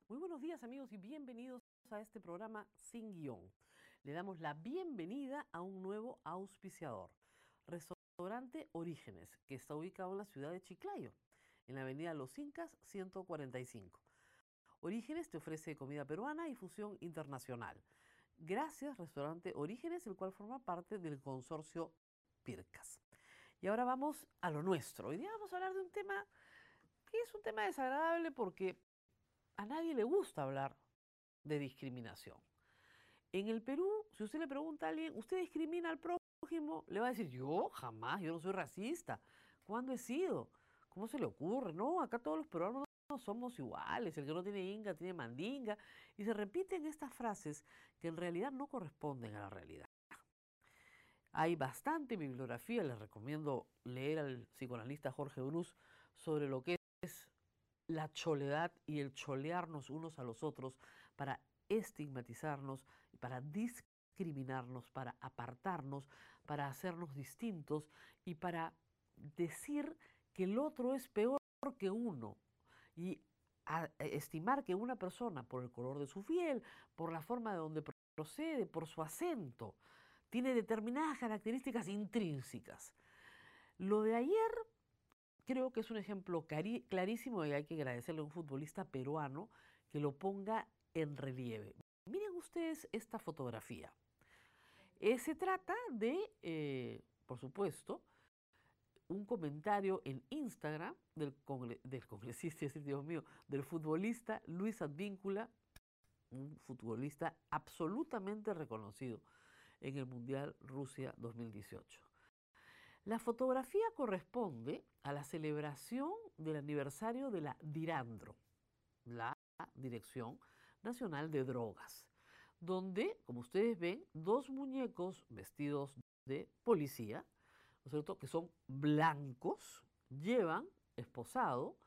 Muy buenos días amigos y bienvenidos a este programa Sin Guión. Le damos la bienvenida a un nuevo auspiciador, Restaurante Orígenes, que está ubicado en la ciudad de Chiclayo, en la avenida Los Incas 145. Orígenes te ofrece comida peruana y fusión internacional. Gracias Restaurante Orígenes, el cual forma parte del consorcio Pircas. Y ahora vamos a lo nuestro. Hoy día vamos a hablar de un tema que es un tema desagradable porque a nadie le gusta hablar de discriminación. En el Perú, si usted le pregunta a alguien, ¿usted discrimina al prójimo? Le va a decir, yo jamás, yo no soy racista. ¿Cuándo he sido? ¿Cómo se le ocurre? No, acá todos los peruanos somos iguales, el que no tiene inga tiene mandinga. Y se repiten estas frases que en realidad no corresponden a la realidad. Hay bastante bibliografía, les recomiendo leer al psicoanalista Jorge Bruce sobre lo que es la choledad y el cholearnos unos a los otros para estigmatizarnos, para discriminarnos, para apartarnos, para hacernos distintos y para decir que el otro es peor que uno y estimar que una persona por el color de su piel, por la forma de donde procede, por su acento, tiene determinadas características intrínsecas. Lo de ayer creo que es un ejemplo clarísimo y hay que agradecerle a un futbolista peruano que lo ponga en relieve. Miren ustedes esta fotografía. Se trata de, por supuesto, un comentario en Instagram del congresista, Dios mío, del futbolista Luis Advíncula, un futbolista absolutamente reconocido en el Mundial Rusia 2018. La fotografía corresponde a la celebración del aniversario de la DIRANDRO, la Dirección Nacional de Drogas, donde, como ustedes ven, dos muñecos vestidos de policía, ¿no es cierto?, que son blancos, llevan esposado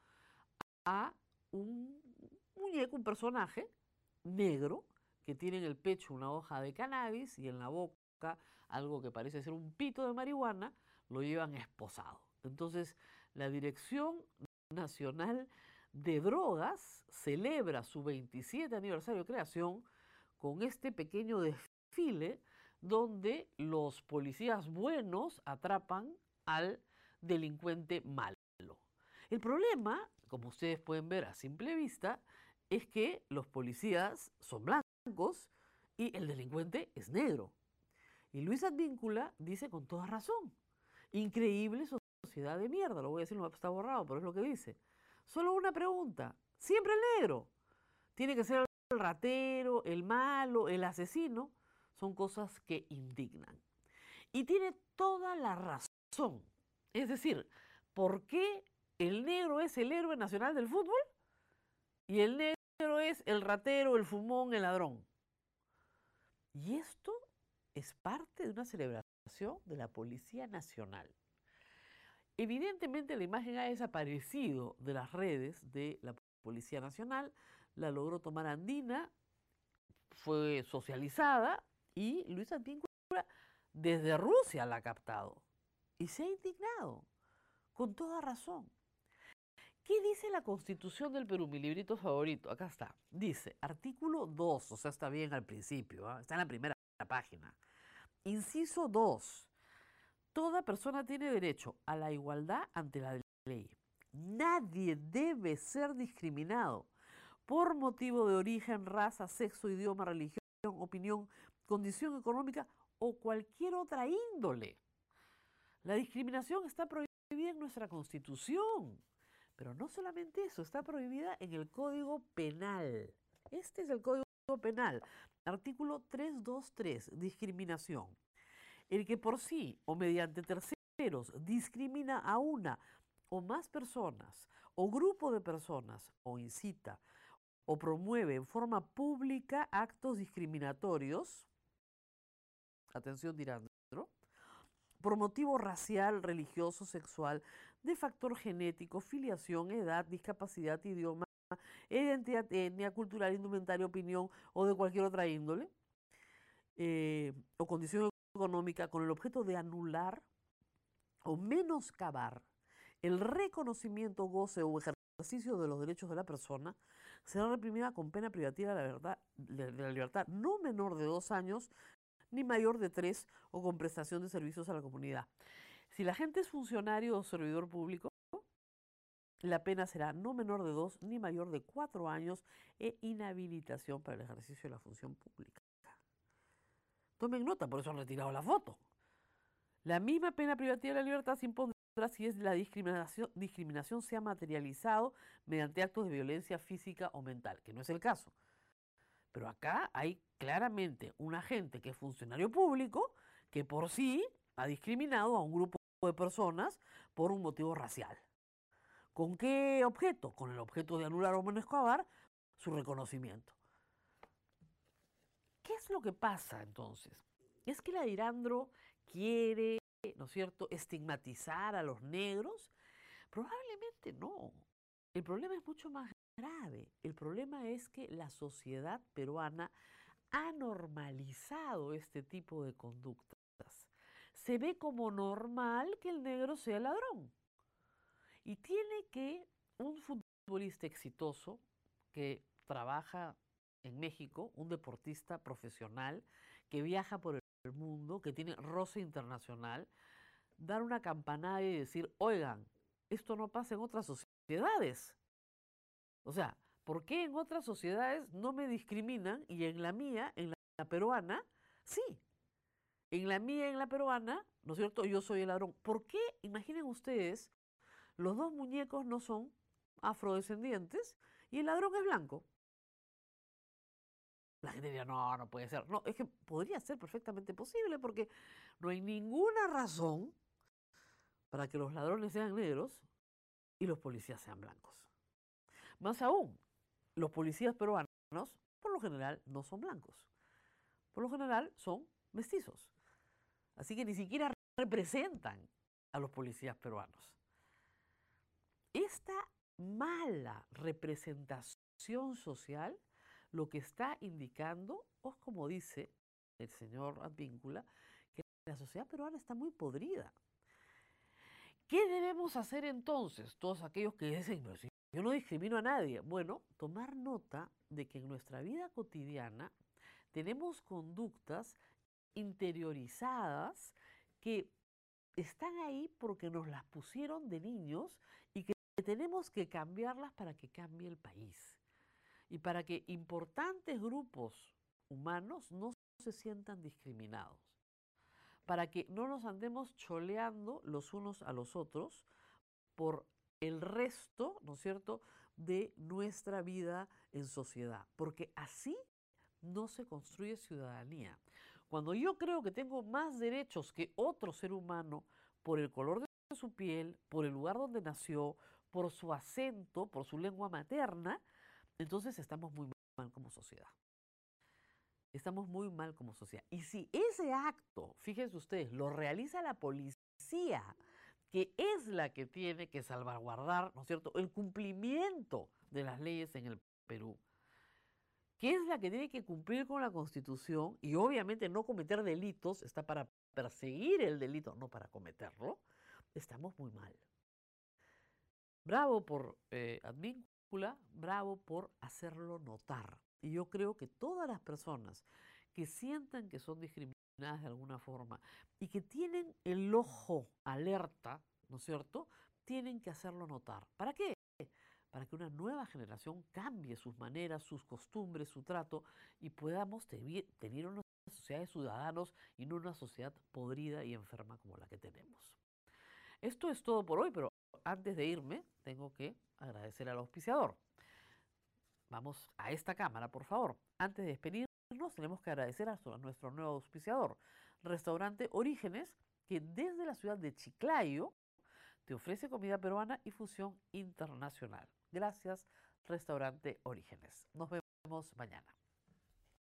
a un muñeco, un personaje negro, que tiene en el pecho una hoja de cannabis y en la boca algo que parece ser un pito de marihuana, lo llevan esposado. Entonces, la Dirección Nacional de Drogas celebra su 27 aniversario de creación con este pequeño desfile donde los policías buenos atrapan al delincuente malo. El problema, como ustedes pueden ver a simple vista, es que los policías son blancos y el delincuente es negro. Y Luis Advíncula dice con toda razón, increíble sociedad de mierda, lo voy a decir, no está borrado, pero es lo que dice. Solo una pregunta, siempre el negro. Tiene que ser el ratero, el malo, el asesino. Son cosas que indignan. Y tiene toda la razón. Es decir, ¿por qué el negro es el héroe nacional del fútbol y el negro es el ratero, el fumón, el ladrón? Y esto es parte de una celebración de la Policía Nacional. Evidentemente la imagen ha desaparecido de las redes de la Policía Nacional, la logró tomar Andina, fue socializada y Luis Advíncula desde Rusia la ha captado y se ha indignado, con toda razón. ¿Qué dice la Constitución del Perú? Mi librito favorito, acá está. Dice, artículo 2, o sea, está bien al principio, ¿eh? Está en la primera página. Inciso 2. Toda persona tiene derecho a la igualdad ante la ley. Nadie debe ser discriminado por motivo de origen, raza, sexo, idioma, religión, opinión, condición económica o cualquier otra índole. La discriminación está prohibida en nuestra Constitución. Pero no solamente eso, está prohibida en el Código Penal. Este es el Código Penal. Artículo 323, discriminación. El que por sí o mediante terceros discrimina a una o más personas o grupo de personas o incita o promueve en forma pública actos discriminatorios, atención dirán, por motivo racial, religioso, sexual, de factor genético, filiación, edad, discapacidad, idioma, identidad, etnia, cultural, indumentaria, opinión o de cualquier otra índole, o condición económica con el objeto de anular o menoscabar el reconocimiento, goce o ejercicio ejercicio de los derechos de la persona será reprimida con pena privativa de la libertad no menor de 2 años ni mayor de 3 o con prestación de servicios a la comunidad. Si la gente es funcionario o servidor público, la pena será no menor de 2 ni mayor de 4 años e inhabilitación para el ejercicio de la función pública. Tomen nota, por eso han retirado la foto. La misma pena privativa de la libertad se impondrá si es la discriminación se ha materializado mediante actos de violencia física o mental, que no es el caso. Pero acá hay claramente un agente que es funcionario público que por sí ha discriminado a un grupo de personas por un motivo racial. ¿Con qué objeto? Con el objeto de anular o menoscabar su reconocimiento. ¿Qué es lo que pasa entonces? ¿Es que la Dirandro quiere, ¿no es cierto?, estigmatizar a los negros? Probablemente no. El problema es mucho más grave. El problema es que la sociedad peruana ha normalizado este tipo de conductas. Se ve como normal que el negro sea ladrón. Y tiene que un futbolista exitoso que trabaja en México, un deportista profesional que viaja por el mundo, que tiene roce internacional, dar una campanada y decir, oigan, esto no pasa en otras sociedades. O sea, ¿por qué en otras sociedades no me discriminan y en la mía, en la peruana, sí? En la mía, en la peruana, ¿no es cierto? Yo soy el ladrón. ¿Por qué, imaginen ustedes, los dos muñecos no son afrodescendientes y el ladrón es blanco? La gente diría, no, no puede ser. No, es que podría ser perfectamente posible porque no hay ninguna razón para que los ladrones sean negros y los policías sean blancos. Más aún, los policías peruanos, por lo general, no son blancos. Por lo general, son mestizos. Así que ni siquiera representan a los policías peruanos. Esta mala representación social lo que está indicando, o como dice el señor Advíncula, que la sociedad peruana está muy podrida. ¿Qué debemos hacer entonces, todos aquellos que dicen, pero si yo no discrimino a nadie? Bueno, tomar nota de que en nuestra vida cotidiana tenemos conductas interiorizadas que están ahí porque nos las pusieron de niños y que tenemos que cambiarlas para que cambie el país y para que importantes grupos humanos no se sientan discriminados, para que no nos andemos choleando los unos a los otros por el resto, ¿no es cierto?, de nuestra vida en sociedad, porque así no se construye ciudadanía. Cuando yo creo que tengo más derechos que otro ser humano por el color de su piel, por el lugar donde nació, por su acento, por su lengua materna, entonces estamos muy mal como sociedad. Estamos muy mal como sociedad. Y si ese acto, fíjense ustedes, lo realiza la policía, que es la que tiene que salvaguardar, ¿no es cierto?, el cumplimiento de las leyes en el Perú, que es la que tiene que cumplir con la Constitución y obviamente no cometer delitos, está para perseguir el delito, no para cometerlo, estamos muy mal. Bravo por Advíncula, bravo por hacerlo notar. Y yo creo que todas las personas que sientan que son discriminadas de alguna forma y que tienen el ojo alerta, ¿no es cierto?, tienen que hacerlo notar. ¿Para qué? Para que una nueva generación cambie sus maneras, sus costumbres, su trato y podamos tener una sociedad de ciudadanos y no una sociedad podrida y enferma como la que tenemos. Esto es todo por hoy, pero antes de irme tengo que agradecer al auspiciador. Vamos a esta cámara, por favor. Antes de despedirnos, tenemos que agradecer a nuestro nuevo auspiciador, Restaurante Orígenes, que desde la ciudad de Chiclayo te ofrece comida peruana y fusión internacional. Gracias, Restaurante Orígenes. Nos vemos mañana.